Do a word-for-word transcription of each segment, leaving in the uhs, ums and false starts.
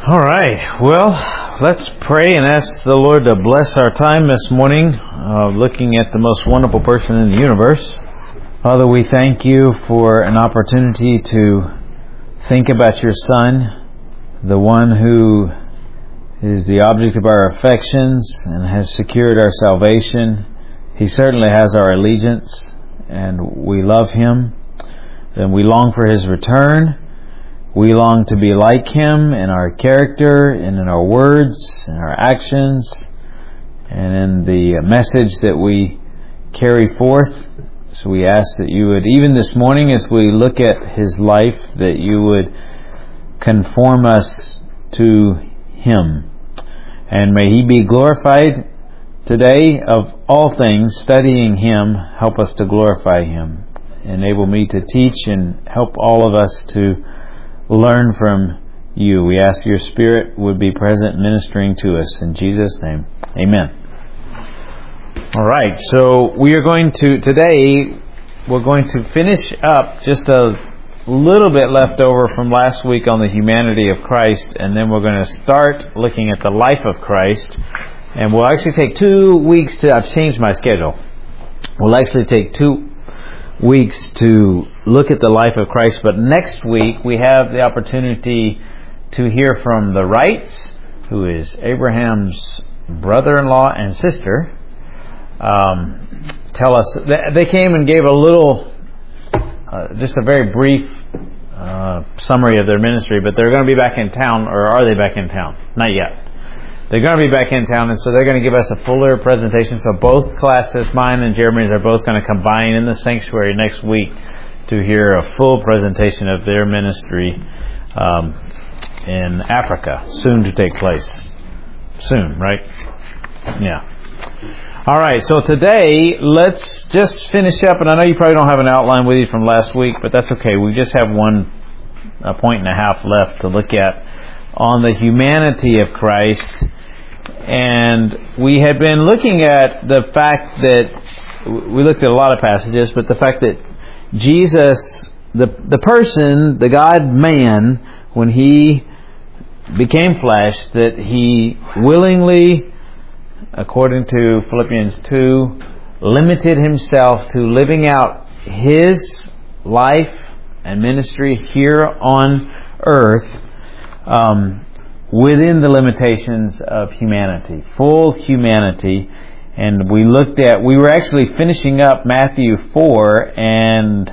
All right. Well, let's pray and ask the Lord to bless our time this morning, uh, looking at the most wonderful person in the universe. Father, we thank you for an opportunity to think about your Son, the one who is the object of our affections and has secured our salvation. He certainly has our allegiance, and we love Him, and we long for His return. We long to be like Him in our character and in our words and our actions and in the message that we carry forth. So we ask that you would, even this morning as we look at His life, that you would conform us to Him. And may He be glorified today. Of all things, studying Him, help us to glorify Him. Enable me to teach and help all of us to learn from you. We ask your Spirit would be present ministering to us. In Jesus' name, amen. All right, so we are going to, today, we're going to finish up just a little bit left over from last week on the humanity of Christ, and then we're going to start looking at the life of Christ. And we'll actually take two weeks to, I've changed my schedule. We'll actually take two weeks to look at the life of Christ, but next week we have the opportunity to hear from the Wrights, who is Abraham's brother-in-law and sister. Um, tell us, they came and gave a little, uh, just a very brief uh, summary of their ministry, but they're going to be back in town, or are they back in town? Not yet. They're going to be back in town, and so they're going to give us a fuller presentation. So both classes, mine and Jeremy's, are both going to combine in the sanctuary next week to hear a full presentation of their ministry um, in Africa, soon to take place. Soon, right? Yeah. All right, so today, let's just finish up, and I know you probably don't have an outline with you from last week, but that's okay. We just have one a point and a half left to look at on the humanity of Christ. And we had been looking at the fact that we looked at a lot of passages, but the fact that Jesus, the the person, the God-man, when He became flesh, that He willingly, according to Philippians two, limited Himself to living out His life and ministry here on earth, um, within the limitations of humanity, full humanity. And we looked at, we were actually finishing up Matthew four, and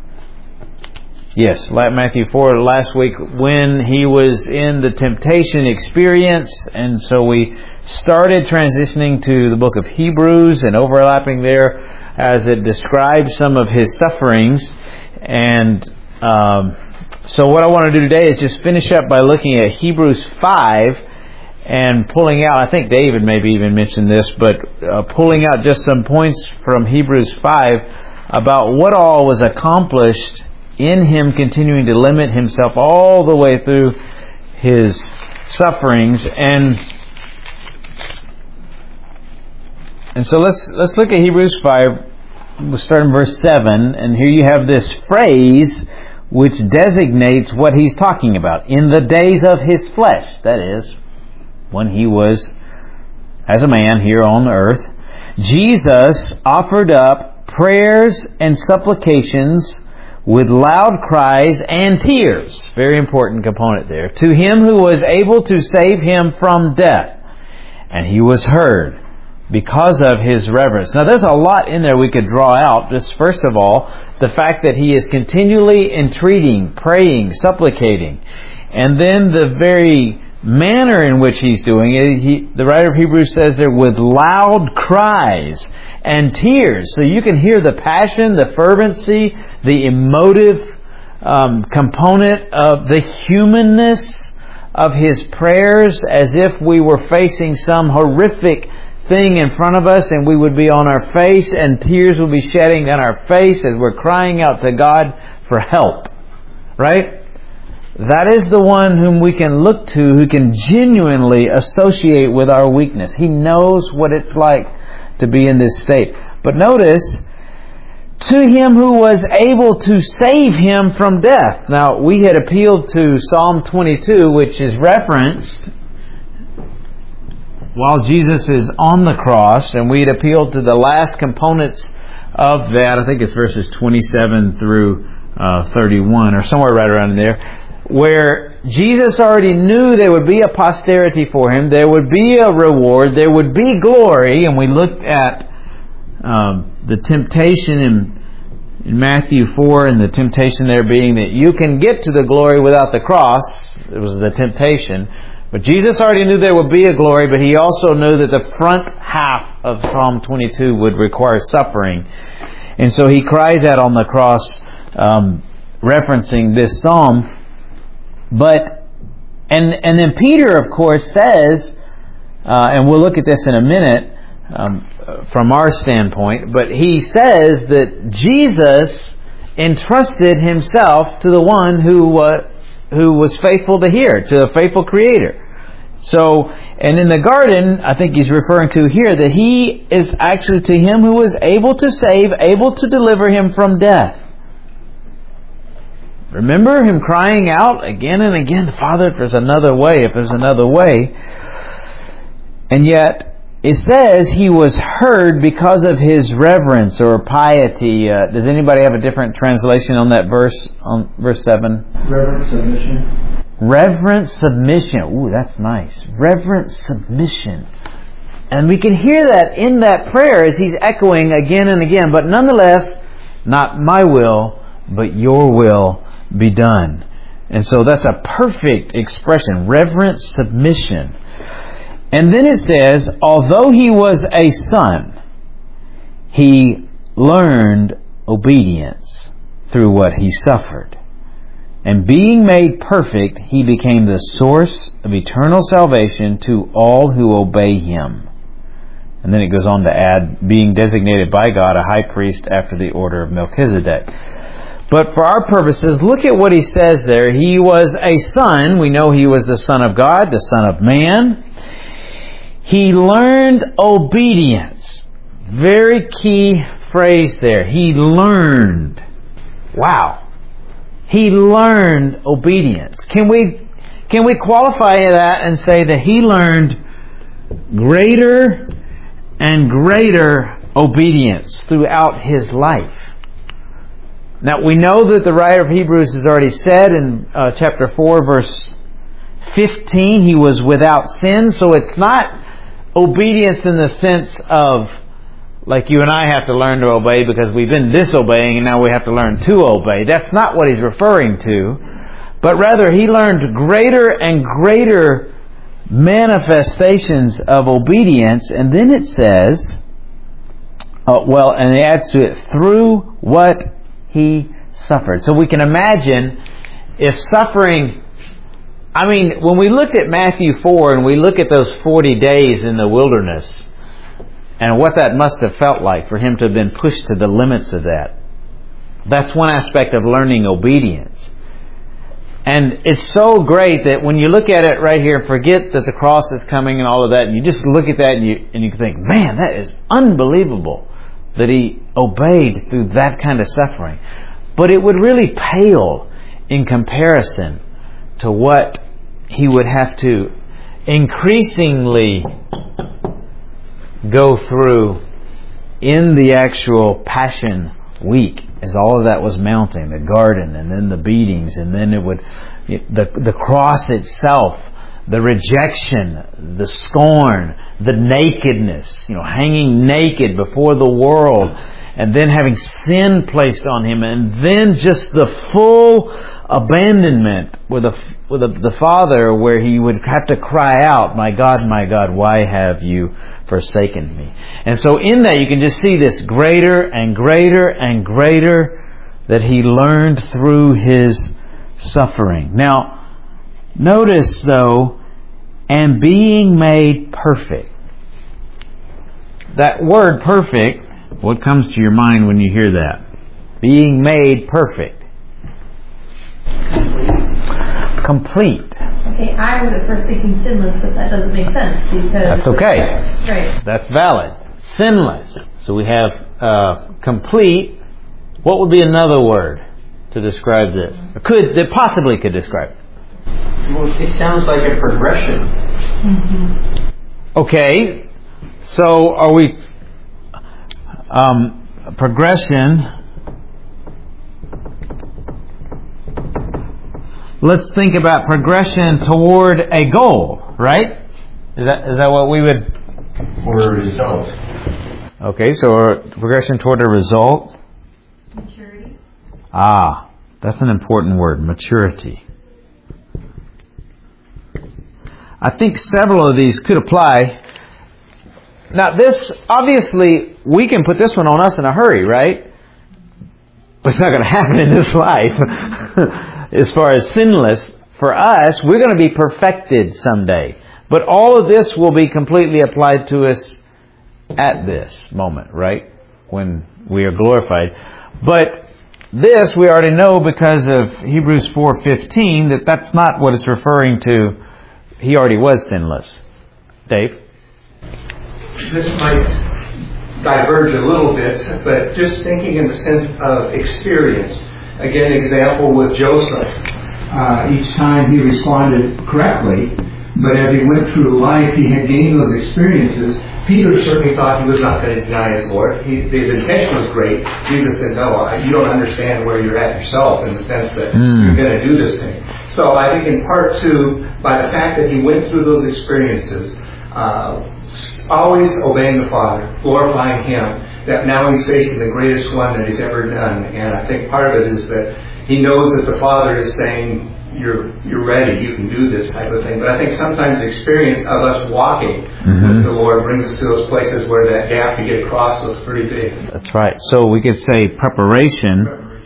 yes, Matthew four last week when He was in the temptation experience, and so we started transitioning to the book of Hebrews and overlapping there as it describes some of His sufferings. And um, so what I want to do today is just finish up by looking at Hebrews five and pulling out, I think David maybe even mentioned this, but uh, pulling out just some points from Hebrews five about what all was accomplished in Him continuing to limit Himself all the way through His sufferings. And and so let's let's look at Hebrews five. We'll start in verse seven, and here you have this phrase which designates what he's talking about. In the days of His flesh, that is, when He was as a man here on earth, Jesus offered up prayers and supplications with loud cries and tears, very important component there, to Him who was able to save Him from death. And He was heard because of His reverence. Now there's a lot in there we could draw out. Just first of all, the fact that He is continually entreating, praying, supplicating. And then the very manner in which He's doing it, he, the writer of Hebrews says there, with loud cries and tears. So you can hear the passion, the fervency, the emotive um, component of the humanness of His prayers, as if we were facing some horrific thing in front of us, and we would be on our face and tears would be shedding on our face as we're crying out to God for help. Right? That is the one whom we can look to, who can genuinely associate with our weakness. He knows what it's like to be in this state. But notice, to Him who was able to save him from death. Now, we had appealed to Psalm twenty-two, which is referenced while Jesus is on the cross, and we had appealed to the last components of that. I think it's verses twenty-seven through uh, thirty-one, or somewhere right around there, where Jesus already knew there would be a posterity for Him, there would be a reward, there would be glory, and we looked at um, the temptation in, in Matthew four, and the temptation there being that you can get to the glory without the cross. It was the temptation. But Jesus already knew there would be a glory, but He also knew that the front half of Psalm twenty-two would require suffering. And so He cries out on the cross, um, referencing this psalm. But, and and then Peter, of course, says, uh, and we'll look at this in a minute um, from our standpoint, but he says that Jesus entrusted Himself to the one who uh, who was faithful to hear, to the faithful Creator. So, and in the garden, I think he's referring to here that He is actually to Him who was able to save, able to deliver him from death. Remember Him crying out again and again, Father, if there's another way, if there's another way. And yet, it says He was heard because of His reverence or piety. Uh, does anybody have a different translation on that verse, on verse seven? Reverent submission. Reverent submission. Ooh, that's nice. Reverent submission. And we can hear that in that prayer as He's echoing again and again. But nonetheless, not my will, but your will be done. And so that's a perfect expression. Reverent submission. And then it says, although He was a son, He learned obedience through what He suffered. And being made perfect, He became the source of eternal salvation to all who obey Him. And then it goes on to add, being designated by God a high priest after the order of Melchizedek. But for our purposes, look at what he says there. He was a son. We know He was the Son of God, the Son of Man. He learned obedience. Very key phrase there. He learned. Wow. He learned obedience. Can we can we qualify that and say that He learned greater and greater obedience throughout His life? Now, we know that the writer of Hebrews has already said in uh, chapter four, verse fifteen, He was without sin. So it's not obedience in the sense of like you and I have to learn to obey because we've been disobeying and now we have to learn to obey. That's not what he's referring to. But rather, he learned greater and greater manifestations of obedience. And then it says, uh, well, and it adds to it, through what He suffered. So we can imagine if suffering... I mean, when we look at Matthew four and we look at those forty days in the wilderness, and what that must have felt like for Him to have been pushed to the limits of that. That's one aspect of learning obedience. And it's so great that when you look at it right here, forget that the cross is coming and all of that, and you just look at that and you, and you think, man, that is unbelievable that He obeyed through that kind of suffering. But it would really pale in comparison to what He would have to increasingly go through in the actual Passion Week, as all of that was mounting, the garden, and then the beatings, and then it would, the the cross itself, the rejection, the scorn, the nakedness, you know, hanging naked before the world, and then having sin placed on Him, and then just the full abandonment with the with the, the Father, where He would have to cry out, "My God, my God, why have you forsaken me?" And so in that you can just see this greater and greater and greater that He learned through His suffering. Now, notice though, and being made perfect. That word perfect, what comes to your mind when you hear that? Being made perfect. Complete. Okay, I was at first thinking sinless, but that doesn't make sense because... That's okay. Right. That's valid. Sinless. So we have uh, complete What would be another word to describe this? Or could that possibly could describe it? Well, it sounds like a progression. Mm-hmm. Okay, so are we um, progression? Let's think about progression toward a goal, right? Is that is that what we would? Or a result. Okay, so a progression toward a result. Maturity. Ah, that's an important word, maturity. I think several of these could apply. Now this, obviously, we can put this one on us in a hurry, right? But it's not going to happen in this life. As far as sinless, for us, we're going to be perfected someday. But all of this will be completely applied to us at this moment, right? When we are glorified. But this we already know because of Hebrews four fifteen that that's not what it's referring to. He already was sinless. Dave? This might diverge a little bit, but just thinking in the sense of experience. Again, example with Joseph. Uh, each time he responded correctly, but as he went through life, he had gained those experiences. Peter certainly thought he was not going to deny his Lord. He, his intention was great. Jesus said, no, you don't understand where you're at yourself in the sense that mm. you're going to do this thing. So I think in part two, by the fact that he went through those experiences, uh, always obeying the Father, glorifying Him, that now he's facing the greatest one that he's ever done. And I think part of it is that he knows that the Father is saying, you're you're ready, you can do this type of thing. But I think sometimes the experience of us walking mm-hmm. with the Lord brings us to those places where that gap to get across looks pretty big. That's right. So we could say preparation,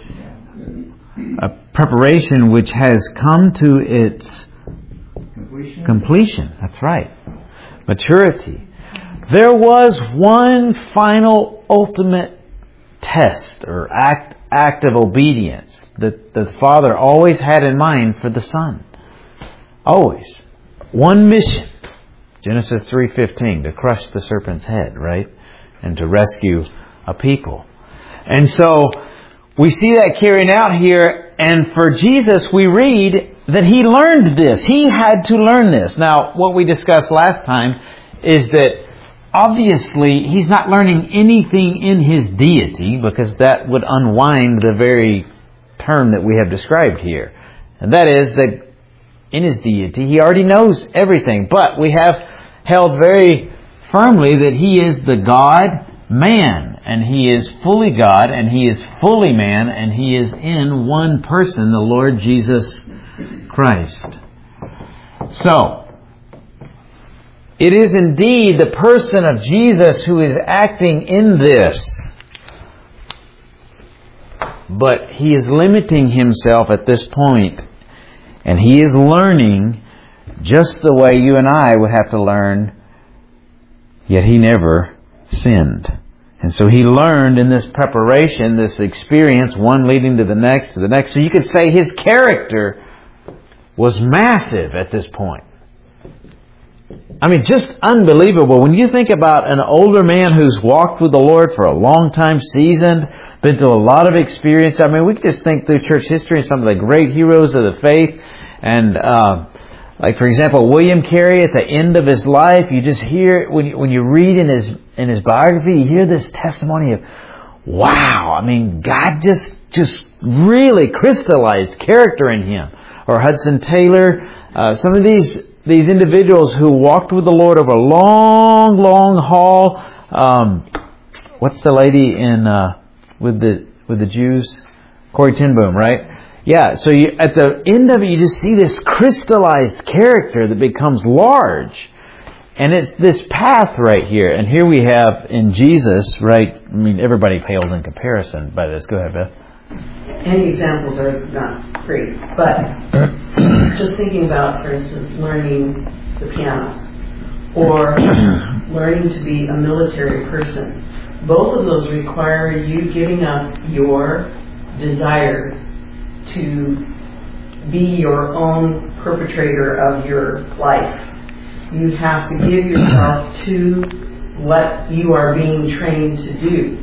a preparation which has come to its completion. completion. That's right. Maturity. There was one final ultimate test or act act of obedience that the Father always had in mind for the Son. Always. One mission. Genesis three fifteen, to crush the serpent's head, right? And to rescue a people. And so we see that carrying out here, and for Jesus we read that He learned this. He had to learn this. Now, what we discussed last time is that obviously He's not learning anything in His deity, because that would unwind the very term that we have described here. And that is that in His deity He already knows everything. But we have held very firmly that He is the God-man. And He is fully God and He is fully man, and He is in one person, the Lord Jesus Christ. So, it is indeed the person of Jesus who is acting in this. But He is limiting Himself at this point. And He is learning just the way you and I would have to learn. Yet He never sinned. And so He learned in this preparation, this experience, one leading to the next, to the next. So you could say His character was massive at this point. I mean, just unbelievable. When you think about an older man who's walked with the Lord for a long time, seasoned, been through a lot of experience. I mean, we can just think through church history and some of the great heroes of the faith. And, uh, like, for example, William Carey at the end of his life, you just hear, when you, when you read in his, in his biography, you hear this testimony of, wow, I mean, God just, just really crystallized character in him. Or Hudson Taylor, uh, some of these, These individuals who walked with the Lord over a long, long haul. Um, what's the lady in uh, with the with the Jews? Corrie ten Boom, right? Yeah. So you, at the end of it, you just see this crystallized character that becomes large, and it's this path right here. And here we have in Jesus, right? I mean, everybody pales in comparison by this. Go ahead, Beth. Any examples are not great, but just thinking about, for instance, learning the piano or learning to be a military person. Both of those require you giving up your desire to be your own perpetrator of your life. You have to give yourself to what you are being trained to do.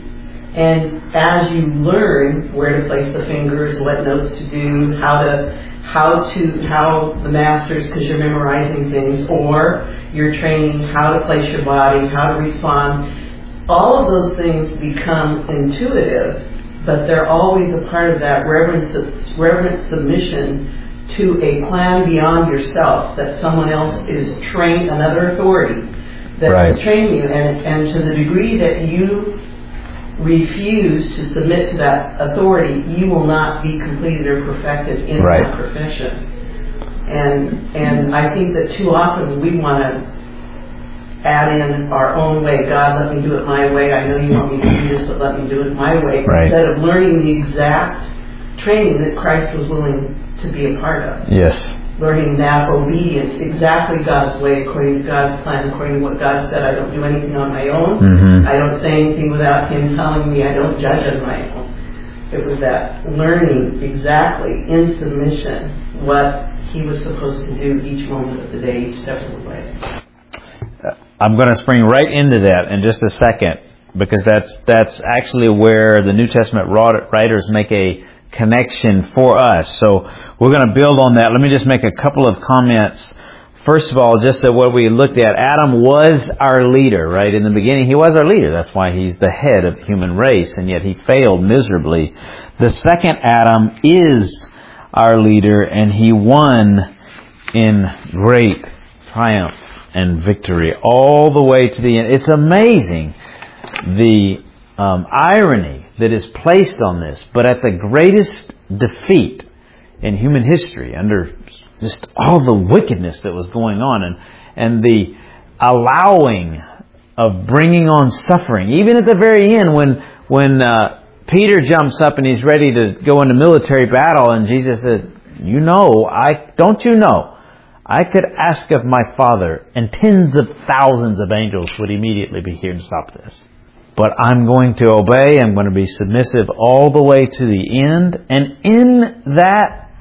And as you learn where to place the fingers, what notes to do, how to, how to, how the masters, because you're memorizing things, or you're training how to place your body, how to respond, all of those things become intuitive, but they're always a part of that reverent, reverent submission to a plan beyond yourself, that someone else is trained, another authority that right. is training you, and, and to the degree that you refuse to submit to that authority, you will not be completed or perfected in right. that profession. And and I think that too often we want to add in our own way. God, let me do it my way. I know you want me to do this, but let me do it my way. Right. Instead of learning the exact training that Christ was willing to be a part of. Yes. Learning that obedience, exactly God's way, according to God's plan, according to what God said. I don't do anything on my own. Mm-hmm. I don't say anything without Him telling me. I don't judge on my own. It was that learning exactly in submission what He was supposed to do each moment of the day, each step of the way. I'm going to spring right into that in just a second, because that's that's actually where the New Testament writers make a connection for us. So we're going to build on that. Let me just make a couple of comments. First of all, just that what we looked at, Adam was our leader, right? In the beginning, he was our leader. That's why he's the head of the human race, and yet he failed miserably. The second Adam is our leader, and he won in great triumph and victory all the way to the end. It's amazing the um, irony that is placed on this, but at the greatest defeat in human history, under just all the wickedness that was going on, and and the allowing of bringing on suffering, even at the very end when when uh, Peter jumps up and he's ready to go into military battle, and Jesus says, "You know, I don't you know, I could ask of my Father, and tens of thousands of angels would immediately be here to stop this. But I'm going to obey. I'm going to be submissive all the way to the end." And in that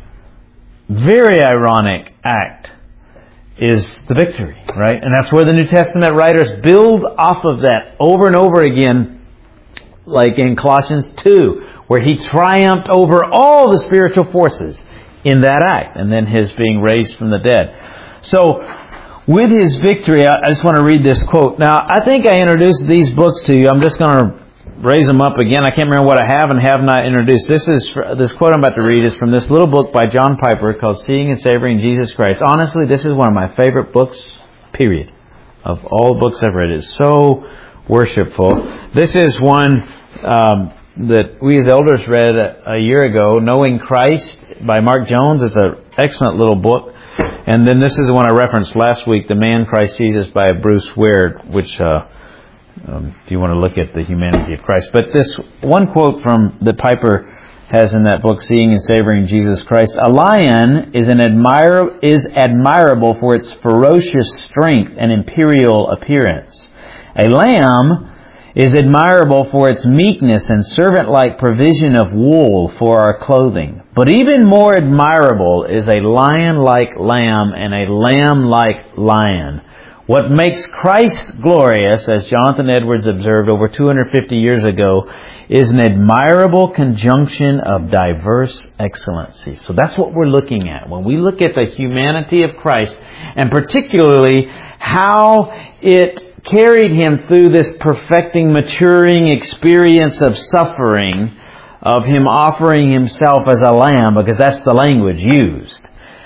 very ironic act is the victory, right? And that's where the New Testament writers build off of that over and over again, like in Colossians two, where he triumphed over all the spiritual forces in that act, and then his being raised from the dead. So, with his victory, I just want to read this quote. Now, I think I introduced these books to you. I'm just going to raise them up again. I can't remember what I have and have not introduced. This is this quote I'm about to read is from this little book by John Piper called Seeing and Savoring Jesus Christ. Honestly, this is one of my favorite books, period, of all the books I've read. It's so worshipful. This is one um, that we as elders read a, a year ago, Knowing Christ by Mark Jones. It's an excellent little book. And then this is the one I referenced last week, The Man Christ Jesus by Bruce Ware, which, uh, um, if you want to look at the humanity of Christ. But this one quote from that Piper has in that book, Seeing and Savoring Jesus Christ: "A lion is an admir- is admirable for its ferocious strength and imperial appearance. A lamb is admirable for its meekness and servant-like provision of wool for our clothing. But even more admirable is a lion-like lamb and a lamb-like lion. What makes Christ glorious, as Jonathan Edwards observed over two hundred fifty years ago, is an admirable conjunction of diverse excellencies." So that's what we're looking at. When we look at the humanity of Christ, and particularly how it carried Him through this perfecting, maturing experience of suffering, of Him offering Himself as a lamb, because that's the language used.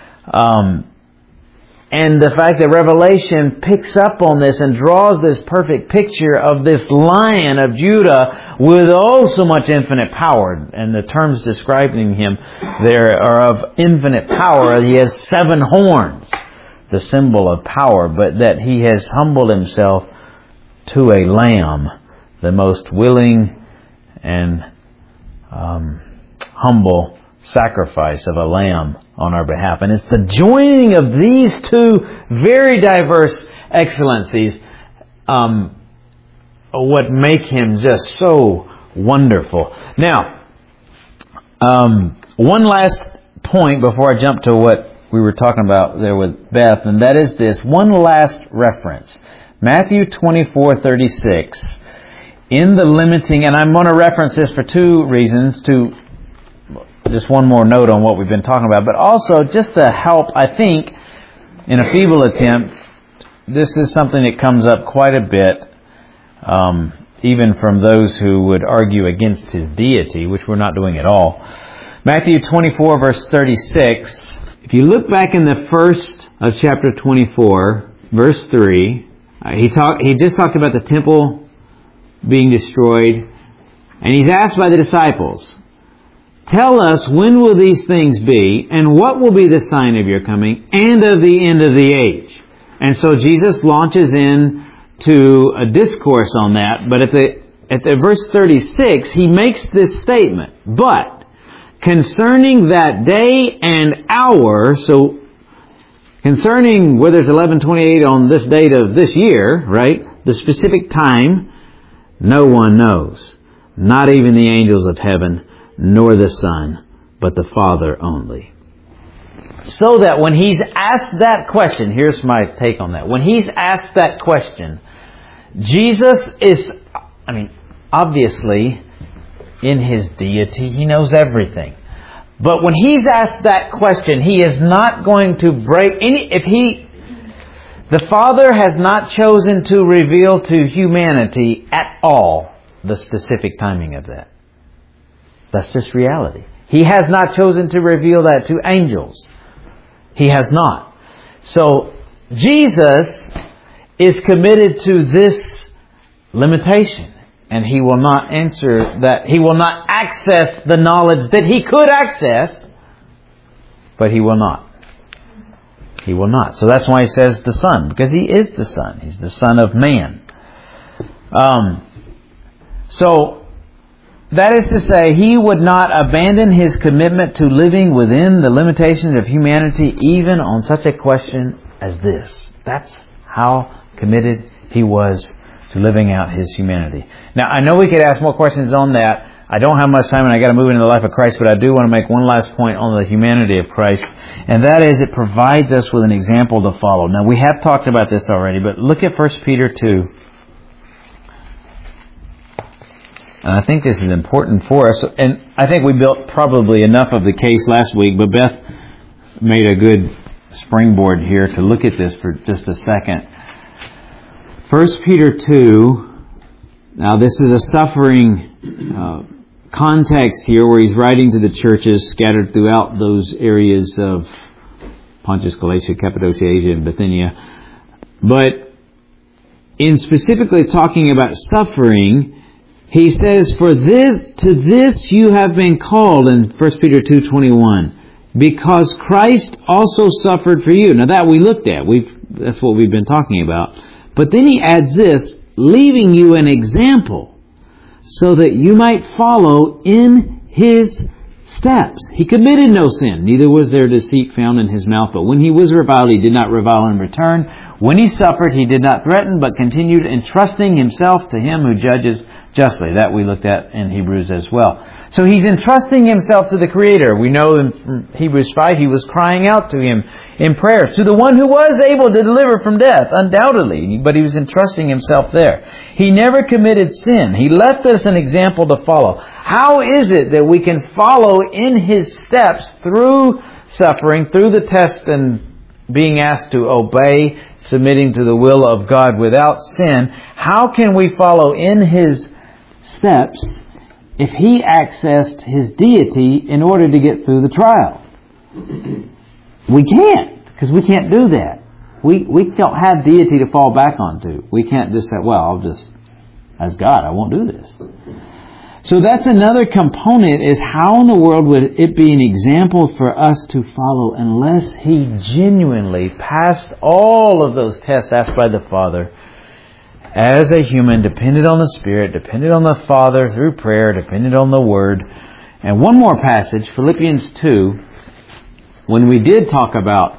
Um, and the fact that Revelation picks up on this and draws this perfect picture of this Lion of Judah with oh so much infinite power. And the terms describing Him there are of infinite power. He has seven horns, the symbol of power, but that He has humbled Himself to a lamb, the most willing and um, humble sacrifice of a lamb on our behalf. And it's the joining of these two very diverse excellencies um, what make Him just so wonderful. Now, um, one last point before I jump to what we were talking about there with Beth, and that is this one last reference. Matthew twenty-four thirty-six in the limiting, and I'm going to reference this for two reasons, to just one more note on what we've been talking about, but also just to help, I think, in a feeble attempt, this is something that comes up quite a bit, um, even from those who would argue against His deity, which we're not doing at all. Matthew twenty-four, verse thirty-six. If you look back in the first of chapter twenty-four, verse three, uh, he talked. He just talked about the temple being destroyed, and He's asked by the disciples, "Tell us, when will these things be, and what will be the sign of your coming, and of the end of the age?" And so Jesus launches in to a discourse on that, but at the at the verse thirty-six, He makes this statement, "But concerning that day and hour," so concerning whether it's eleven twenty-eight on this date of this year, right, the specific time, no one knows, not even the angels of heaven, nor the Son, but the Father only. So that when He's asked that question, here's my take on that. When He's asked that question, Jesus is, I mean, obviously, in His deity, He knows everything. But when He's asked that question, He is not going to break any, if He, the Father has not chosen to reveal to humanity at all the specific timing of that. That's just reality. He has not chosen to reveal that to angels. He has not. So, Jesus is committed to this limitation. And He will not answer that. He will not access the knowledge that He could access. But He will not. He will not. So that's why He says the Son. Because He is the Son. He's the Son of Man. Um, so, that is to say, He would not abandon His commitment to living within the limitations of humanity even on such a question as this. That's how committed He was to living out His humanity. Now, I know we could ask more questions on that. I don't have much time and I got to move into the life of Christ, but I do want to make one last point on the humanity of Christ, and that is it provides us with an example to follow. Now, we have talked about this already, but look at First Peter two. And I think this is important for us. And I think we built probably enough of the case last week, but Beth made a good springboard here to look at this for just a second. First Peter two. Now this is a suffering uh, context here where he's writing to the churches scattered throughout those areas of Pontus, Galatia, Cappadocia, Asia, and Bithynia. But in specifically talking about suffering, he says, "For this to this you have been called," in First Peter two twenty-one, "because Christ also suffered for you." Now that we looked at, we've that's what we've been talking about. But then he adds this, "leaving you an example, so that you might follow in His steps. He committed no sin, neither was there deceit found in His mouth. But when He was reviled, He did not revile in return. When He suffered, He did not threaten, but continued entrusting Himself to Him who judges justly." That we looked at in Hebrews as well. So He's entrusting Himself to the Creator. We know in Hebrews five, He was crying out to Him in prayer, to the one who was able to deliver from death, undoubtedly. But He was entrusting Himself there. He never committed sin. He left us an example to follow. How is it that we can follow in His steps through suffering, through the test and being asked to obey, submitting to the will of God without sin? How can we follow in His steps if He accessed His deity in order to get through the trial? We can't, because we can't do that. We we don't have deity to fall back onto. We can't just say, well, I'll just, as God, I won't do this. So that's another component, is how in the world would it be an example for us to follow unless He genuinely passed all of those tests asked by the Father as a human, depended on the Spirit, depended on the Father through prayer, depended on the Word. And one more passage, Philippians two, when we did talk about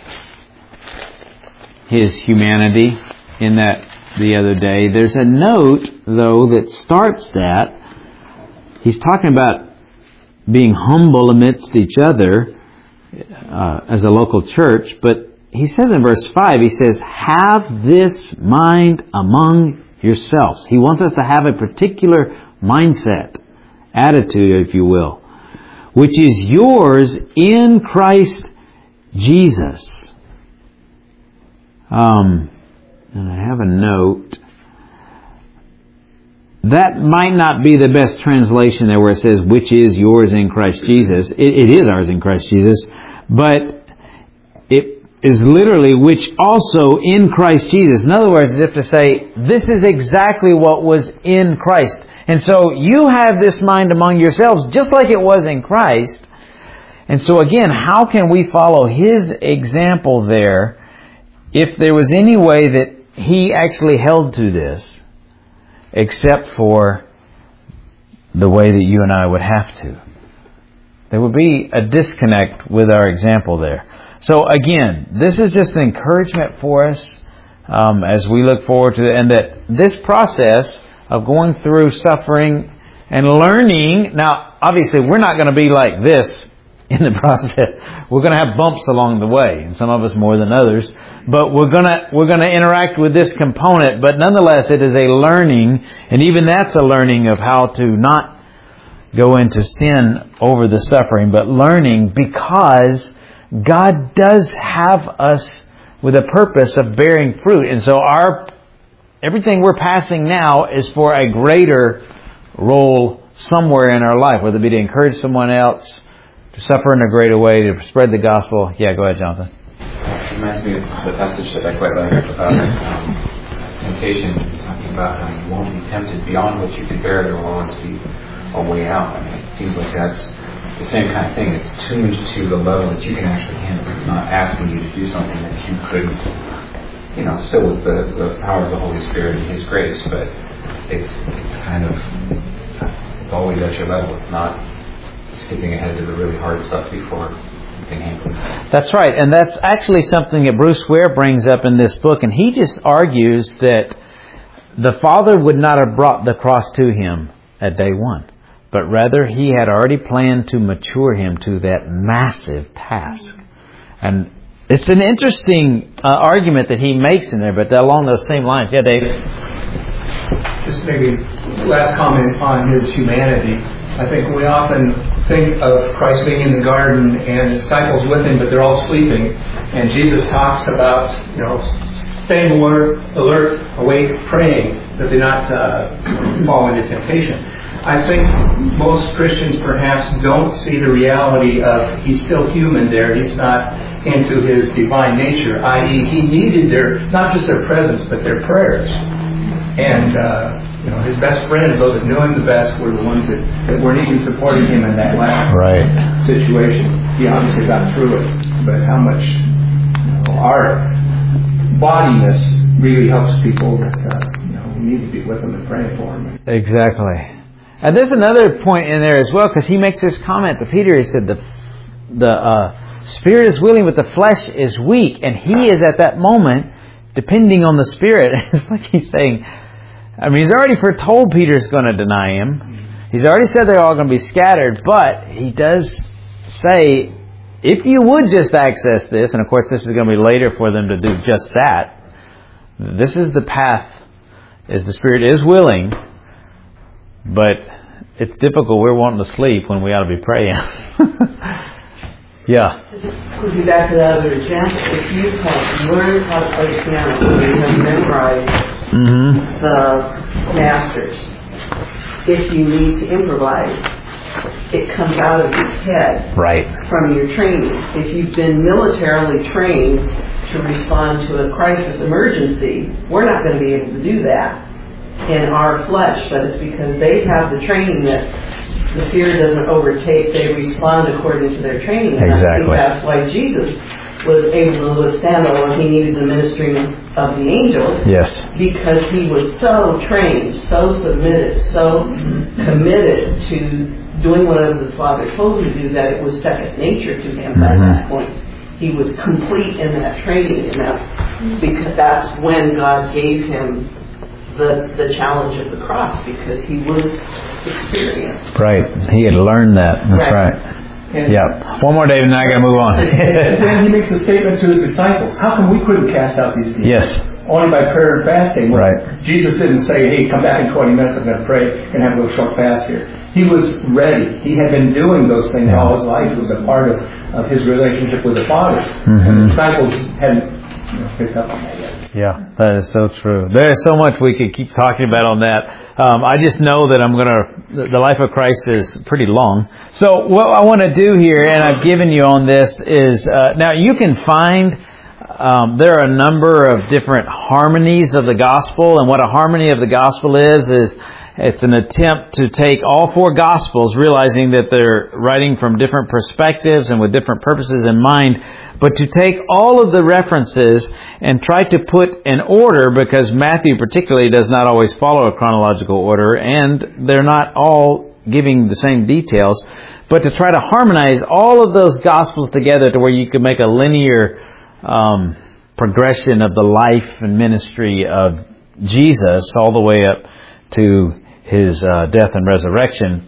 His humanity in that the other day, there's a note, though, that starts that. He's talking about being humble amidst each other uh, as a local church, but he says in verse five, he says, "Have this mind among yourselves. He wants us to have a particular mindset, attitude, if you will, which is yours in Christ Jesus. Um, and I have a note. That might not be the best translation there where it says, which is yours in Christ Jesus. It, it is ours in Christ Jesus. But it is literally, which also in Christ Jesus. In other words, as if to say, this is exactly what was in Christ. And so you have this mind among yourselves, just like it was in Christ. And so again, how can we follow His example there if there was any way that He actually held to this? Except for the way that you and I would have to. There would be a disconnect with our example there. So again, this is just an encouragement for us um, as we look forward to it. And that this process of going through suffering and learning, now obviously we're not going to be like this in the process. We're going to have bumps along the way, and some of us more than others. But we're going to we're going to interact with this component. But nonetheless, it is a learning, and even that's a learning of how to not go into sin over the suffering, but learning because God does have us with a purpose of bearing fruit, and so our everything we're passing now is for a greater role somewhere in our life, whether it be to encourage someone else, to suffer in a greater way, to spread the gospel. Yeah, go ahead, Jonathan. It reminds me of the passage that I quite like about um, temptation, talking about how you won't be tempted beyond what you can bear. There will always be a way out. I mean, it seems like that's the same kind of thing. It's tuned to the level that you can actually handle. It's not asking you to do something that you couldn't, you know, still with the, the power of the Holy Spirit and His grace, but it's it's kind of, it's always at your level. It's not skipping ahead to the really hard stuff before you can handle it. That's right, and that's actually something that Bruce Ware brings up in this book, and he just argues that the Father would not have brought the cross to Him at day one, but rather He had already planned to mature Him to that massive task. And it's an interesting uh, argument that he makes in there, but along those same lines. Yeah, David? Just maybe last comment on His humanity. I think we often think of Christ being in the garden and the disciples with Him, but they're all sleeping. And Jesus talks about, you know, staying alert, alert, awake, praying, that they not uh, fall into temptation. I think most Christians perhaps don't see the reality of He's still human there. He's not into His divine nature, that is He needed their, not just their presence, but their prayers. And, uh, you know, His best friends, those that knew Him the best, were the ones that, that weren't even supporting Him in that last right. situation. He obviously got through it. But how much, you know, our bodiness really helps people that, uh, you know, we need to be with them and praying for them. Exactly. And there's another point in there as well, because he makes this comment to Peter. He said, the the uh, spirit is willing, but the flesh is weak. And he is at that moment depending on the Spirit. It's like he's saying, I mean, he's already foretold Peter's going to deny Him. He's already said they're all going to be scattered, but he does say, if you would just access this, and of course this is going to be later for them to do just that, this is the path, is the Spirit is willing, but it's difficult. We're wanting to sleep when we ought to be praying. Yeah. Could be back to that other example. If you have learned how to play the piano, or you have memorized mm-hmm. the masters, if you need to improvise, it comes out of your head right. from your training. If you've been militarily trained to respond to a crisis emergency, we're not going to be able to do that in our flesh, but it's because they have the training that the fear doesn't overtake, they respond according to their training. And exactly. I think that's why Jesus was able to withstand all when he needed the ministering of the angels. Yes. Because he was so trained, so submitted, so committed to doing whatever the Father told him to do that it was second nature to him mm-hmm. at that point. He was complete in that training, and that's because that's when God gave him the the challenge of the cross, because he was experienced. Right. He had learned that. That's right. right. And Yeah. One more, David, and I got to move on. and then he makes a statement to his disciples. How come we couldn't cast out these demons? Yes. Only by prayer and fasting. Well, Right. Jesus didn't say, hey, come back in twenty minutes, I'm going to pray and have a little short fast here. He was ready. He had been doing those things Yeah. all his life. It was a part of, of his relationship with the Father. Mm-hmm. And the disciples hadn't you know, picked up on that yet. Yeah, that is so true. There is so much we could keep talking about on that. Um, I just know that I'm going to, the life of Christ is pretty long. So what I want to do here, and I've given you on this, is, uh, now you can find, um, there are a number of different harmonies of the gospel, and what a harmony of the gospel is, is it's an attempt to take all four gospels, realizing that they're writing from different perspectives and with different purposes in mind, but to take all of the references and try to put an order, because Matthew particularly does not always follow a chronological order, and they're not all giving the same details, but to try to harmonize all of those gospels together to where you can make a linear um, progression of the life and ministry of Jesus all the way up to His uh, death and resurrection.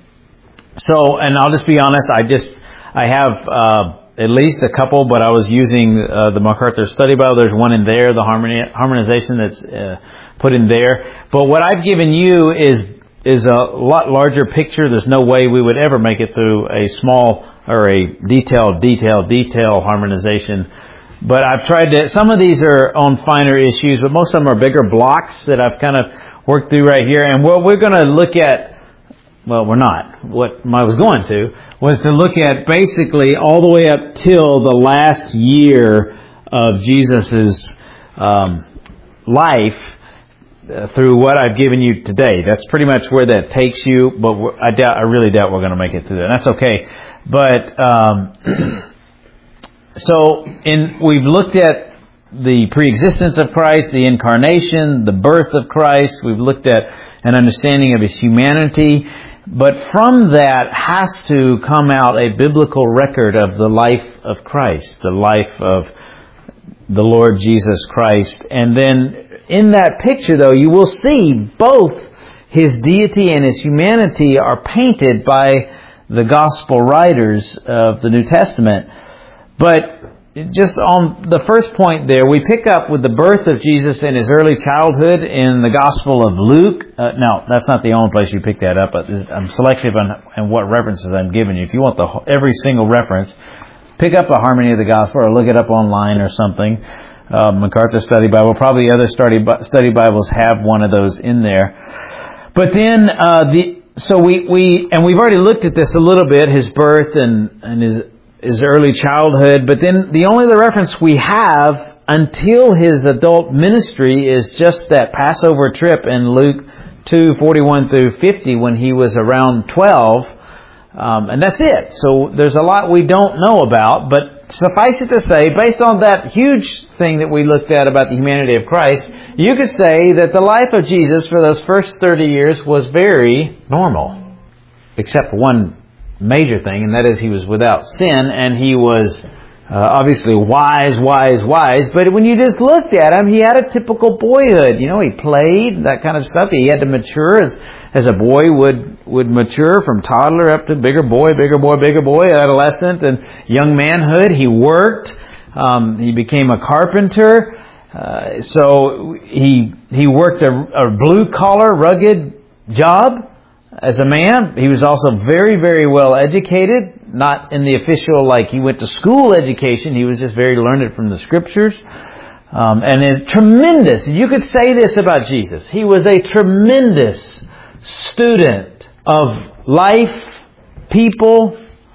So, and I'll just be honest, I just, I have uh, at least a couple, but I was using uh, the MacArthur Study Bible. There's one in there, the harmony, harmonization that's uh, put in there. But what I've given you is is a lot larger picture. There's no way we would ever make it through a small or a detailed, detailed, detailed harmonization. But I've tried to, some of these are on finer issues, but most of them are bigger blocks that I've kind of worked through right here. And what we're going to look at, well, we're not. What I was going to was to look at basically all the way up till the last year of Jesus' um, life uh, through what I've given you today. That's pretty much where that takes you, but I doubt, I really doubt we're going to make it through that. And that's okay. But um, so in we've looked at the preexistence of Christ, the incarnation, the birth of Christ. We've looked at an understanding of His humanity. But from that has to come out a biblical record of the life of Christ, the life of the Lord Jesus Christ. And then in that picture, though, you will see both His deity and His humanity are painted by the gospel writers of the New Testament. But just on the first point there, we pick up with the birth of Jesus in His early childhood in the Gospel of Luke. Uh, now, that's not the only place you pick that up, but I'm selective on, on what references I'm giving you. If you want the every single reference, pick up a Harmony of the Gospel or look it up online or something. Uh, MacArthur Study Bible, probably other study study Bibles have one of those in there. But then, uh, the so we, we and we've already looked at this a little bit, His birth and, and His His early childhood, but then the only the reference we have until His adult ministry is just that Passover trip in Luke two forty-one through fifty when He was around twelve, um, and that's it. So there's a lot we don't know about, but suffice it to say, based on that huge thing that we looked at about the humanity of Christ, you could say that the life of Jesus for those first thirty years was very normal, except for one major thing, and that is He was without sin, and He was uh, obviously wise, wise, wise. But when you just looked at Him, He had a typical boyhood. You know, He played, that kind of stuff. He had to mature as as a boy would would mature from toddler up to bigger boy, bigger boy, bigger boy, adolescent, and young manhood. He worked. Um, he became a carpenter. Uh, so he he worked a, a blue collar, rugged job. As a man, he was also very, very well educated, not in the official, like he went to school education. He was just very learned from the Scriptures. Um, and a tremendous, you could say this about Jesus, He was a tremendous student of life, people,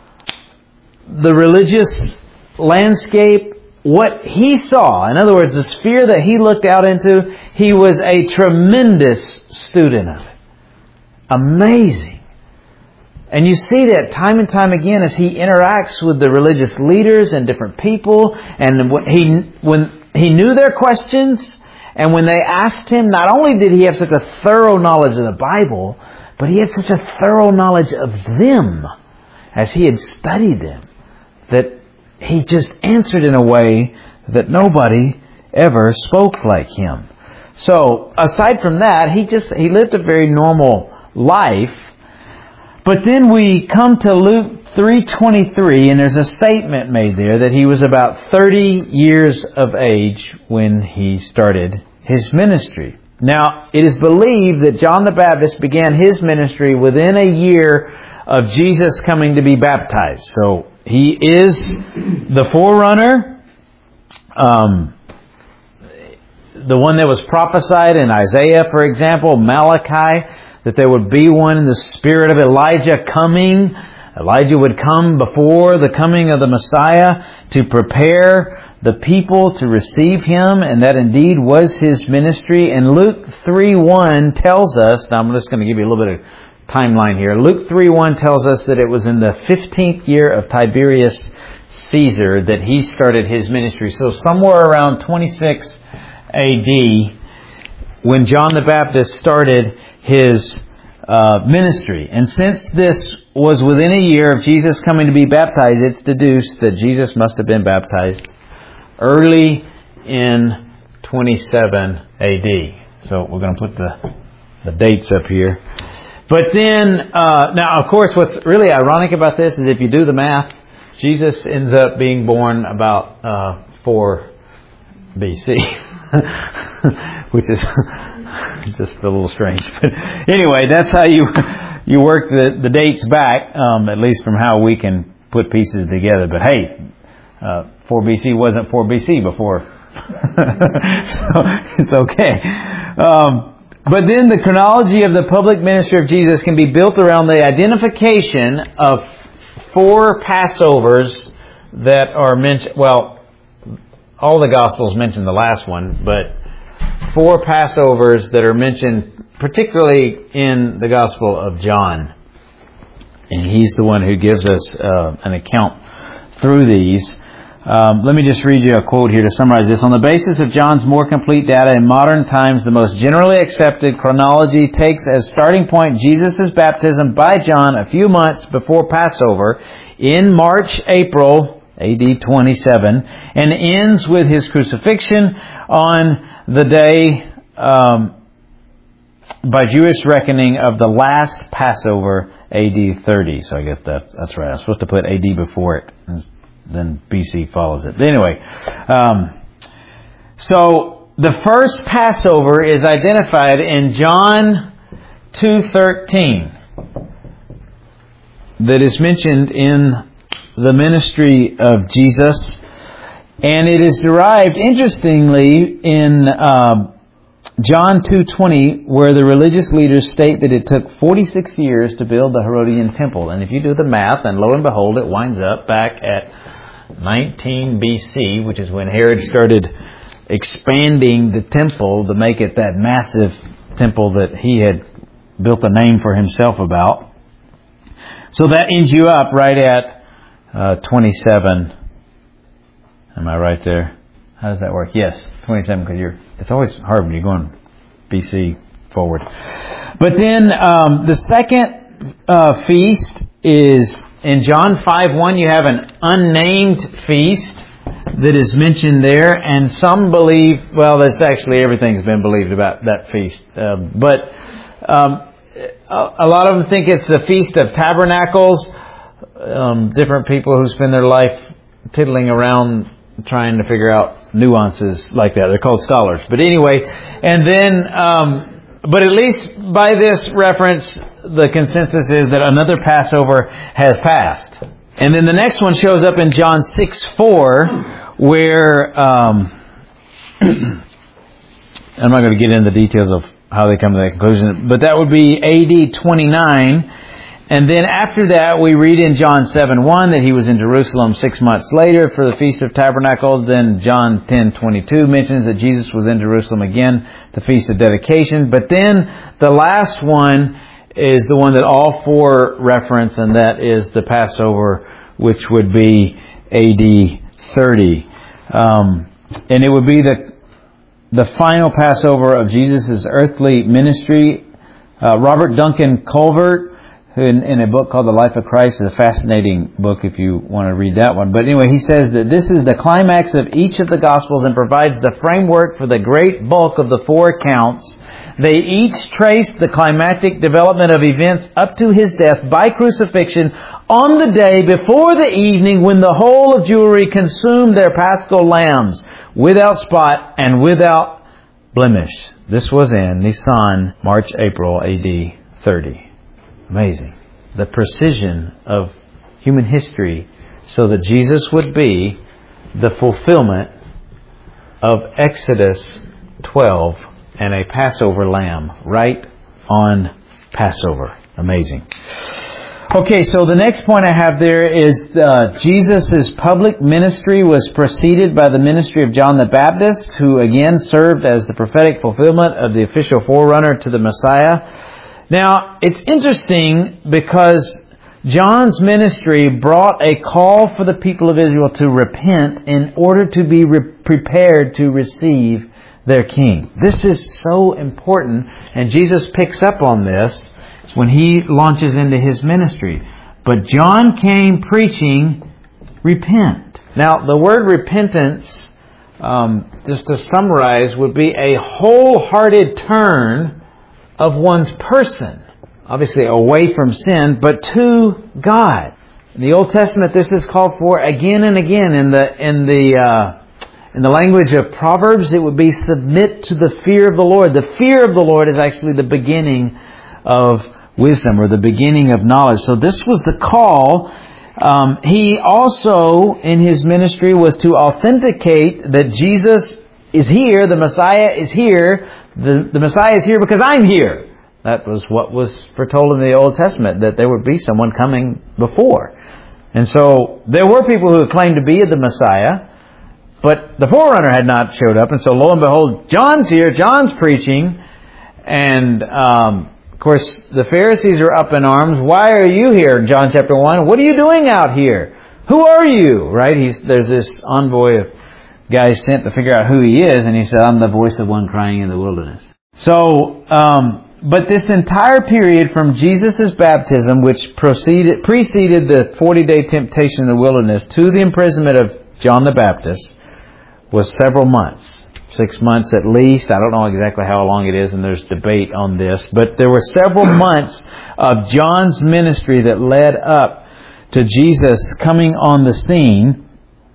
the religious landscape, what He saw. In other words, the sphere that He looked out into, He was a tremendous student of it. Amazing. And you see that time and time again as He interacts with the religious leaders and different people. And when he, when he knew their questions, and when they asked Him, not only did He have such a thorough knowledge of the Bible, but He had such a thorough knowledge of them as He had studied them, that He just answered in a way that nobody ever spoke like Him. So, aside from that, He just He lived a very normal life. But then we come to Luke three twenty-three, and there's a statement made there that he was about thirty years of age when he started his ministry. Now, it is believed that John the Baptist began his ministry within a year of Jesus coming to be baptized. So, he is the forerunner, um, the one that was prophesied in Isaiah, for example, Malachi, that there would be one in the spirit of Elijah coming. Elijah would come before the coming of the Messiah to prepare the people to receive Him, and that indeed was His ministry. And Luke three one tells us, now I'm just going to give you a little bit of timeline here. Luke three one tells us that it was in the fifteenth year of Tiberius Caesar that he started his ministry. So somewhere around twenty-six A D when John the Baptist started his uh, ministry. And since this was within a year of Jesus coming to be baptized, it's deduced that Jesus must have been baptized early in twenty-seven A D. So we're going to put the, the dates up here. But then, uh, now of course what's really ironic about this is if you do the math, Jesus ends up being born about uh, four B C, which is just a little strange. But anyway, that's how you you work the, the dates back, um, at least from how we can put pieces together. But hey, uh, four B C wasn't four B C before. So it's okay. Um, but then the chronology of the public ministry of Jesus can be built around the identification of four Passovers that are mentioned. Well, all the Gospels mention the last one, but four Passovers that are mentioned particularly in the Gospel of John. And he's the one who gives us uh, an account through these. Um, let me just read you a quote here to summarize this. On the basis of John's more complete data in modern times, the most generally accepted chronology takes as starting point Jesus' baptism by John a few months before Passover in March, April, A D twenty-seven, and ends with his crucifixion on the day, um, by Jewish reckoning, of the last Passover, A D thirty. So I guess that, that's right. I'm supposed to put A D before it. Then B C follows it. But anyway, um, so the first Passover is identified in John two thirteen. That is mentioned in the ministry of Jesus, and it is derived, interestingly, in uh, John two twenty, where the religious leaders state that it took forty-six years to build the Herodian temple. And if you do the math, and lo and behold, it winds up back at nineteen B C, which is when Herod started expanding the temple to make it that massive temple that he had built a name for himself about. So that ends you up right at uh, twenty-seven. Am I right there? How does that work? Yes, twenty-seven, because you're, it's always hard when you're going B C forward. But then um, the second uh, feast is in John five one. You have an unnamed feast that is mentioned there, and some believe, well, that's actually everything's been believed about that feast. Uh, but um, a, a lot of them think it's the Feast of Tabernacles. Um, different people who spend their life tiddling around trying to figure out nuances like that. They're called scholars. But anyway, and then, um, but at least by this reference, the consensus is that another Passover has passed. And then the next one shows up in John six four, where, um, I'm not going to get into the details of how they come to that conclusion, but that would be A D twenty-nine. And then after that, we read in John seven one that he was in Jerusalem six months later for the Feast of Tabernacles. Then John ten twenty-two mentions that Jesus was in Jerusalem again, the Feast of Dedication. But then the last one is the one that all four reference, and that is the Passover, which would be A D thirty. Um, and it would be the the final Passover of Jesus' earthly ministry. Uh, Robert Duncan Culvert, in, in a book called The Life of Christ. It's a fascinating book if you want to read that one. But anyway, he says that this is the climax of each of the Gospels and provides the framework for the great bulk of the four accounts. They each trace the climactic development of events up to His death by crucifixion on the day before the evening when the whole of Jewry consumed their paschal lambs without spot and without blemish. This was in Nisan, March, April, A D thirty. Amazing. The precision of human history so that Jesus would be the fulfillment of Exodus twelve and a Passover lamb right on Passover. Amazing. Okay, so the next point I have there is uh, Jesus' public ministry was preceded by the ministry of John the Baptist, who again served as the prophetic fulfillment of the official forerunner to the Messiah. Now, it's interesting because John's ministry brought a call for the people of Israel to repent in order to be re- prepared to receive their king. This is so important, and Jesus picks up on this when He launches into His ministry. But John came preaching, repent. Now, the word repentance, um, just to summarize, would be a wholehearted turn of one's person. Obviously away from sin, but to God. In the Old Testament, this is called for again and again. In the in the uh, in the language of Proverbs, it would be submit to the fear of the Lord. The fear of the Lord is actually the beginning of wisdom, or the beginning of knowledge. So this was the call. Um, he also, in His ministry, was to authenticate that Jesus is here, the Messiah is here, the, the Messiah is here because I'm here. That was what was foretold in the Old Testament, that there would be someone coming before. And so there were people who claimed to be the Messiah, but the forerunner had not showed up. And so lo and behold, John's here, John's preaching, and um, of course the Pharisees are up in arms. Why are you here? John chapter one. What are you doing out here? Who are you? Right? He's, there's this envoy of guys sent to figure out who he is, and he said, I'm the voice of one crying in the wilderness. So, um, but this entire period from Jesus' baptism, which proceeded, preceded the forty-day temptation in the wilderness, to the imprisonment of John the Baptist, was several months. Six months at least. I don't know exactly how long it is, and there's debate on this. But there were several months of John's ministry that led up to Jesus coming on the scene.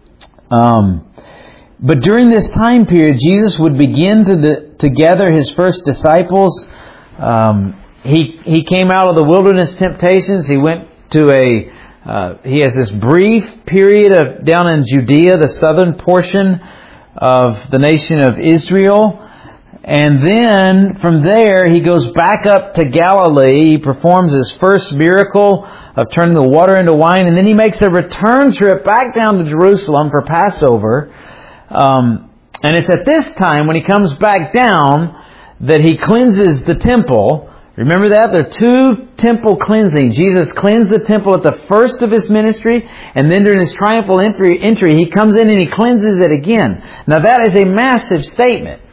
Um, but during this time period, Jesus would begin to, the, to gather His first disciples. Um, he he came out of the wilderness temptations. He went to a... Uh, he has this brief period of down in Judea, the southern portion of the nation of Israel. And then from there, he goes back up to Galilee. He performs his first miracle of turning the water into wine. And then he makes a return trip back down to Jerusalem for Passover. Um, and it's at this time, when he comes back down, that he cleanses the temple. Remember that? There are two temple cleansings. Jesus cleansed the temple at the first of His ministry, and then during His triumphal entry, entry, He comes in and He cleanses it again. Now that is a massive statement,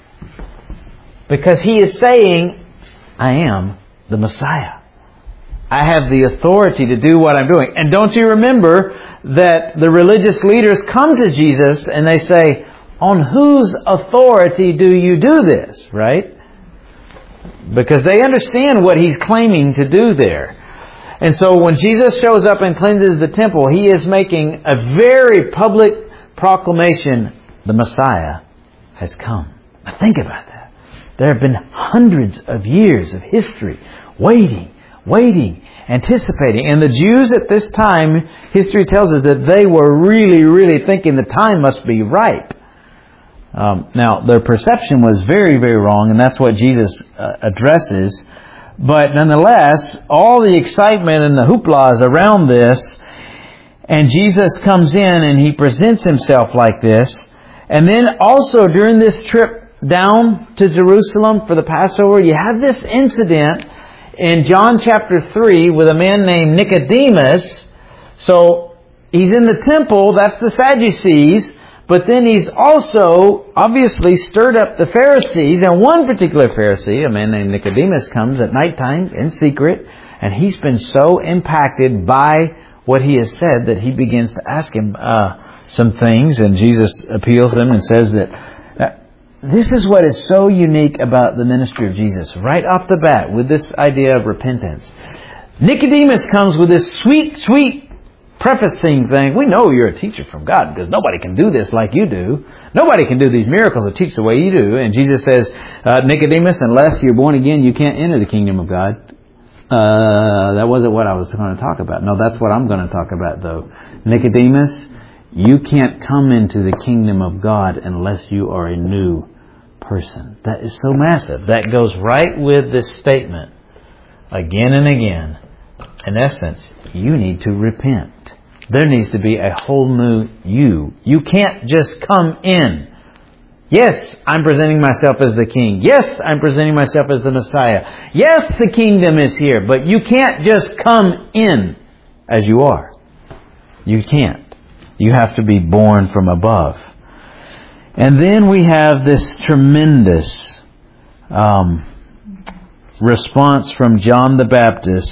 because He is saying, I am the Messiah. I have the authority to do what I'm doing. And don't you remember that the religious leaders come to Jesus and they say, on whose authority do you do this? Right? Because they understand what He's claiming to do there. And so when Jesus shows up and cleanses the temple, He is making a very public proclamation, the Messiah has come. Now think about that. There have been hundreds of years of history waiting, waiting, anticipating. And the Jews at this time, history tells us that they were really, really thinking the time must be ripe. Um, now, their perception was very, very wrong, and that's what Jesus uh, addresses. But nonetheless, all the excitement and the hoopla is around this, and Jesus comes in and He presents Himself like this. And then also during this trip down to Jerusalem for the Passover, you have this incident in John chapter three with a man named Nicodemus. So he's in the temple, that's the Sadducees. But then he's also obviously stirred up the Pharisees. And one particular Pharisee, a man named Nicodemus, comes at nighttime in secret. And he's been so impacted by what he has said that he begins to ask him uh, some things. And Jesus appeals to him and says that uh, this is what is so unique about the ministry of Jesus. Right off the bat, with this idea of repentance. Nicodemus comes with this sweet, sweet prefacing thing. We know you're a teacher from God because nobody can do this like you do. Nobody can do these miracles or teach the way you do. And Jesus says, uh, Nicodemus, unless you're born again, you can't enter the kingdom of God. Uh, that wasn't what I was going to talk about. No, that's what I'm going to talk about though. Nicodemus, you can't come into the kingdom of God unless you are a new person. That is so massive. That goes right with this statement again and again. In essence, you need to repent. There needs to be a whole new you. You can't just come in. Yes, I'm presenting myself as the king. Yes, I'm presenting myself as the Messiah. Yes, the kingdom is here. But you can't just come in as you are. You can't. You have to be born from above. And then we have this tremendous um, response from John the Baptist.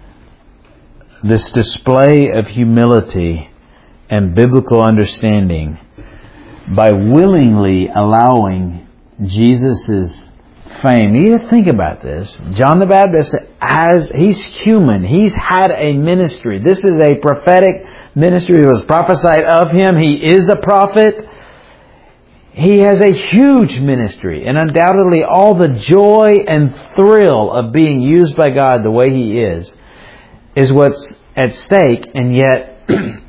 This display of humility and biblical understanding by willingly allowing Jesus' fame. You need to think about this. John the Baptist, has, he's human. He's had a ministry. This is a prophetic ministry. It was prophesied of him. He is a prophet. He has a huge ministry. And undoubtedly all the joy and thrill of being used by God the way He is, is what's at stake. And yet,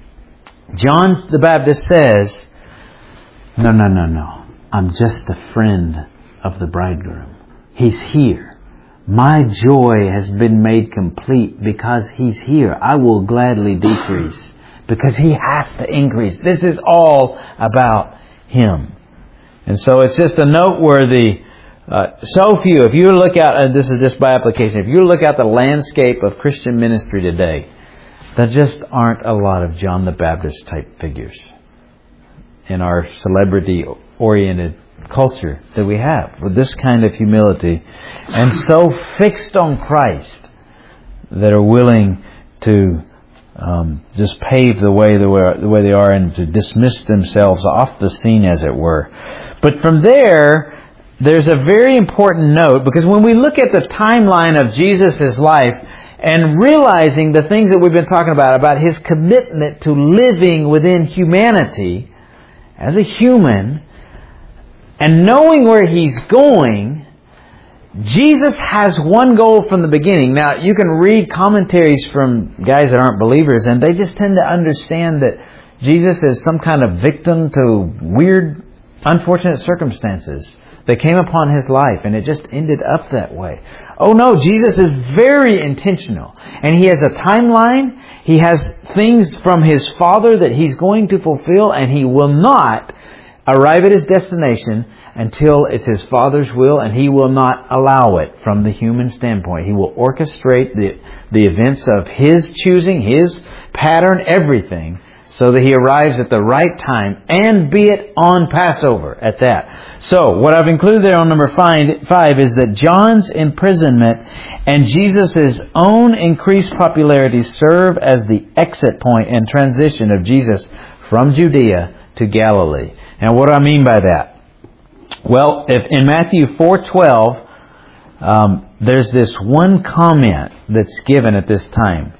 John the Baptist says, no, no, no, no. I'm just a friend of the bridegroom. He's here. My joy has been made complete because He's here. I will gladly decrease because He has to increase. This is all about Him. And so it's just a noteworthy, uh, so few, if you look out, and this is just by application, if you look at the landscape of Christian ministry today, there just aren't a lot of John the Baptist type figures in our celebrity-oriented culture that we have, with this kind of humility, and so fixed on Christ that are willing to um, just pave the way the way, the way they are and to dismiss themselves off the scene, as it were. But from there, there's a very important note, because when we look at the timeline of Jesus' life and realizing the things that we've been talking about, about His commitment to living within humanity as a human, and knowing where He's going, Jesus has one goal from the beginning. Now, you can read commentaries from guys that aren't believers, and they just tend to understand that Jesus is some kind of victim to weird, unfortunate circumstances that came upon His life, and it just ended up that way. Oh no, Jesus is very intentional, and He has a timeline. He has things from His Father that He's going to fulfill, and He will not arrive at His destination until it's His Father's will, and He will not allow it from the human standpoint. He will orchestrate the, the events of His choosing, His pattern, everything, so that He arrives at the right time, and be it on Passover at that. So, what I've included there on number five, five is that John's imprisonment and Jesus' own increased popularity serve as the exit point and transition of Jesus from Judea to Galilee. And what do I mean by that? Well, if in Matthew four twelve, um, there's this one comment that's given at this time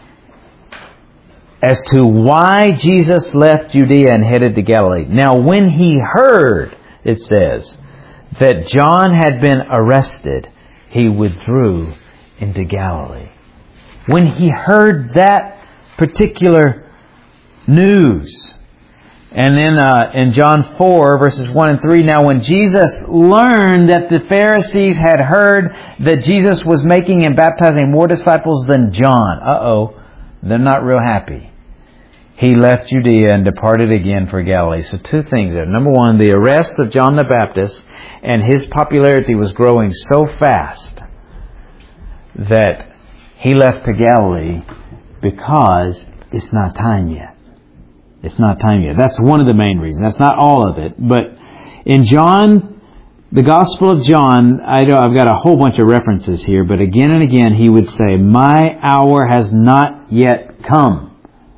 as to why Jesus left Judea and headed to Galilee. Now, when He heard, it says, that John had been arrested, He withdrew into Galilee. When He heard that particular news. And then uh, in John four, verses one and three, now when Jesus learned that the Pharisees had heard that Jesus was making and baptizing more disciples than John, uh-oh, they're not real happy. He left Judea and departed again for Galilee. So two things there. Number one, the arrest of John the Baptist, and his popularity was growing so fast that he left to Galilee because it's not time yet. It's not time yet. That's one of the main reasons. That's not all of it. But in John the Gospel of John, I know I've got a whole bunch of references here, but again and again he would say, my hour has not yet come.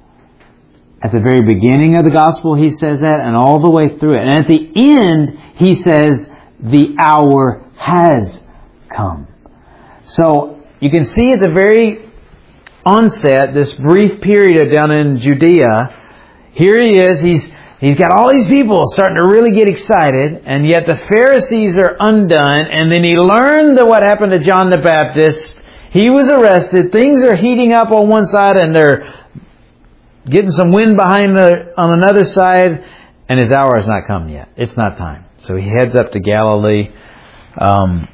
At the very beginning of the Gospel he says that, and all the way through it. And at the end he says, the hour has come. So you can see at the very onset, this brief period down in Judea, here he is, he's He's got all these people starting to really get excited, and yet the Pharisees are undone, and then he learned that what happened to John the Baptist. He was arrested, things are heating up on one side, and they're getting some wind behind the, on another side, and his hour has not come yet. It's not time. So he heads up to Galilee. Um,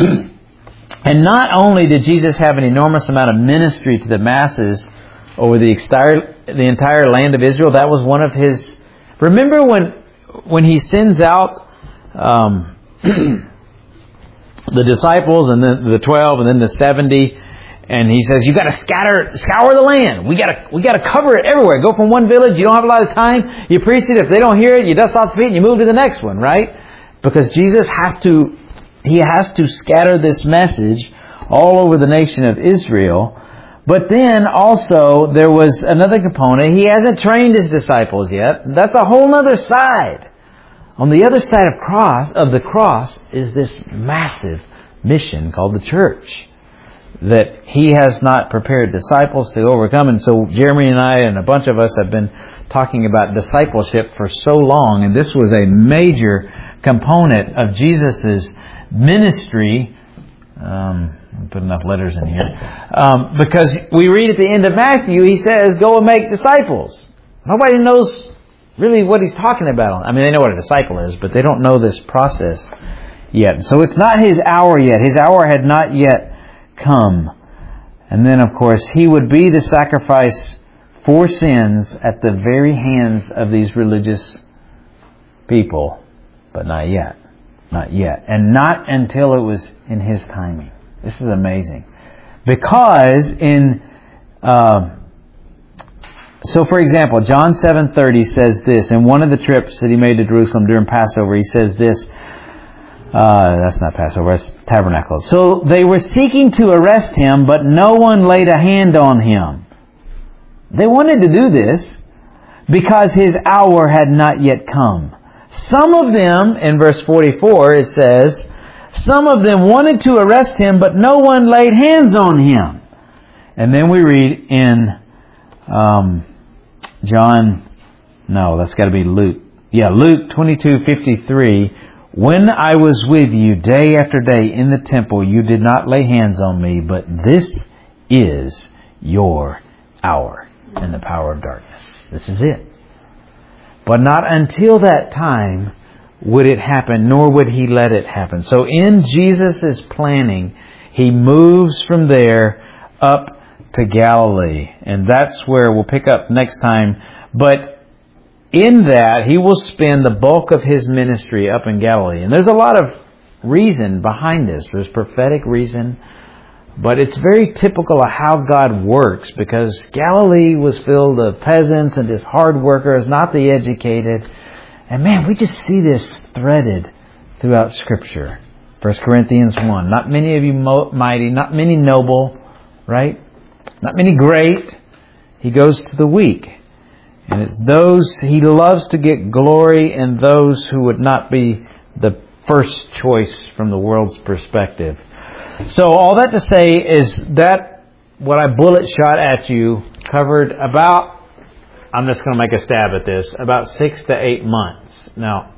and not only did Jesus have an enormous amount of ministry to the masses over the entire, the entire land of Israel, that was one of his... Remember when when he sends out um, the disciples and then the twelve and then the seventy, and he says, you got to scatter, scour the land. We got to we got to cover it everywhere. Go from one village. You don't have a lot of time. You preach it. If they don't hear it, you dust off the feet and you move to the next one, right? Because Jesus has to he has to scatter this message all over the nation of Israel. But then also there was another component. He hasn't trained his disciples yet. That's a whole other side. On the other side of cross of the cross is this massive mission called the church that he has not prepared disciples to overcome. And so Jeremy and I and a bunch of us have been talking about discipleship for so long, and this was a major component of Jesus' ministry. Um, put enough letters in here. Um, because we read at the end of Matthew, he says, go and make disciples. Nobody knows really what he's talking about. I mean, they know what a disciple is, but they don't know this process yet. So it's not his hour yet. His hour had not yet come. And then, of course, he would be the sacrifice for sins at the very hands of these religious people. But not yet. Not yet. And not until it was in his timing. This is amazing. Because in... Uh, so, for example, John seven thirty says this. In one of the trips that he made to Jerusalem during Passover, he says this. Uh, that's not Passover, that's Tabernacle. So they were seeking to arrest him, but no one laid a hand on him. They wanted to do this because his hour had not yet come. Some of them, in verse forty-four, it says, some of them wanted to arrest him, but no one laid hands on him. And then we read in um, John, no, that's got to be Luke. Yeah, Luke twenty-two fifty-three. When I was with you day after day in the temple, you did not lay hands on me, but this is your hour in the power of darkness. This is it. But not until that time would it happen, nor would he let it happen. So in Jesus' planning, he moves from there up to Galilee. And that's where we'll pick up next time. But in that, he will spend the bulk of his ministry up in Galilee. And there's a lot of reason behind this. There's prophetic reason. But it's very typical of how God works, because Galilee was filled of peasants and just hard workers, not the educated. And man, we just see this threaded throughout Scripture. First Corinthians one. Not many of you mighty, not many noble, right? Not many great. He goes to the weak. And it's those he loves to get glory in, those who would not be the first choice from the world's perspective. So all that to say is that what I bullet shot at you covered about, I'm just going to make a stab at this, about six to eight months. Now,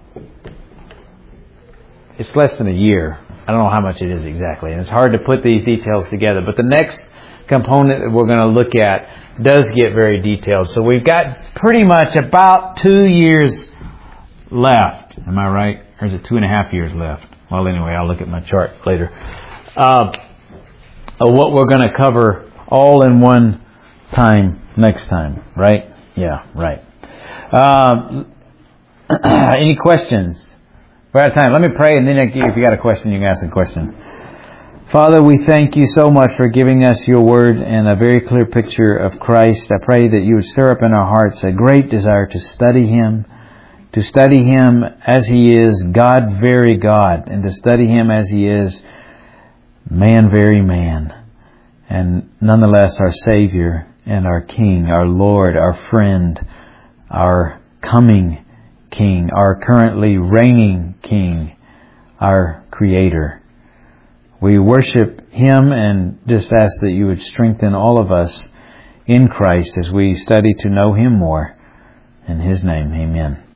it's less than a year. I don't know how much it is exactly. And it's hard to put these details together. But the next component that we're going to look at does get very detailed. So we've got pretty much about two years left. Am I right? Or is it two and a half years left? Well, anyway, I'll look at my chart later. Uh, of what we're going to cover all in one time next time. Right? Yeah, right. Uh, any questions? We're out of time. Let me pray, and then if you got a question, you can ask a question. Father, we thank you so much for giving us your word and a very clear picture of Christ. I pray that you would stir up in our hearts a great desire to study him, to study Him as He is God, very God, and to study Him as He is man, very man, and nonetheless our Savior and our King, our Lord, our friend, our coming King, our currently reigning King, our Creator. We worship Him and just ask that You would strengthen all of us in Christ as we study to know Him more. In His name, amen.